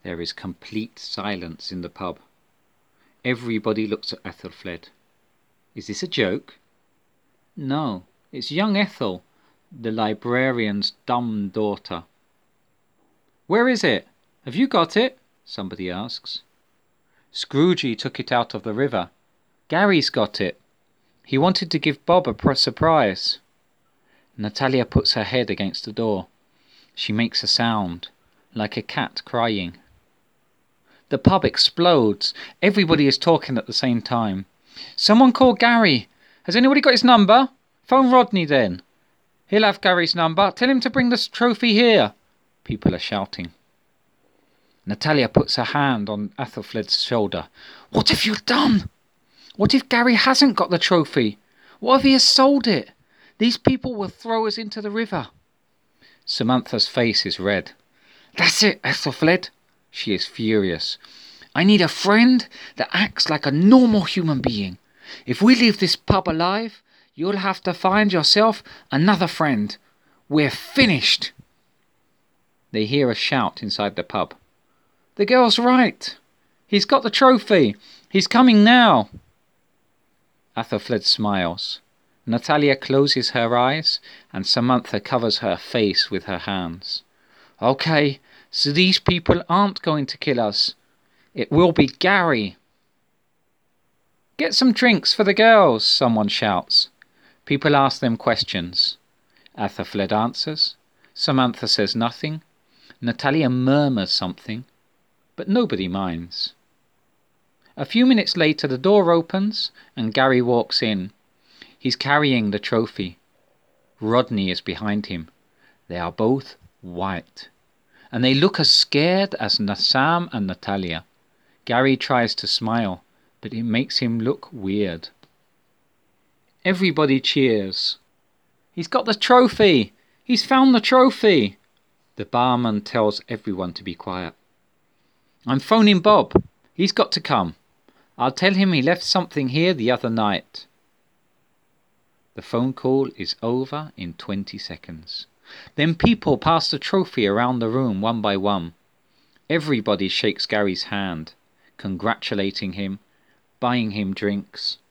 There is complete silence in the pub. Everybody looks at Ethelfled. Is this a joke? No, it's young Ethel, the librarian's dumb daughter. Where is it? Have you got it? Somebody asks. Scroogey took it out of the river. Gary's got it. He wanted to give Bob a surprise. Natalia puts her head against the door. She makes a sound, like a cat crying. The pub explodes. Everybody is talking at the same time. Someone call Gary. Has anybody got his number? Phone Rodney then. He'll have Gary's number. Tell him to bring the trophy here. People are shouting. Natalia puts her hand on Ethelfled's shoulder. What have you done? What if Gary hasn't got the trophy? What if he has sold it? These people will throw us into the river. Samantha's face is red. That's it, Ethelfled. She is furious. I need a friend that acts like a normal human being. If we leave this pub alive, you'll have to find yourself another friend. We're finished. They hear a shout inside the pub. The girl's right. He's got the trophy. He's coming now. Ethelfled smiles. Natalia closes her eyes and Samantha covers her face with her hands. Okay, so these people aren't going to kill us. It will be Gary. Get some drinks for the girls, someone shouts. People ask them questions. Ethelfled answers. Samantha says nothing. Natalia murmurs something, but nobody minds. A few minutes later the door opens and Gary walks in. He's carrying the trophy. Rodney is behind him. They are both white, and they look as scared as Sam and Natalia. Gary tries to smile, but it makes him look weird. Everybody cheers. He's got the trophy! He's found the trophy! The barman tells everyone to be quiet. I'm phoning Bob. He's got to come. I'll tell him he left something here the other night. The phone call is over in 20 seconds. Then people pass the trophy around the room one by one. Everybody shakes Gary's hand, congratulating him, buying him drinks.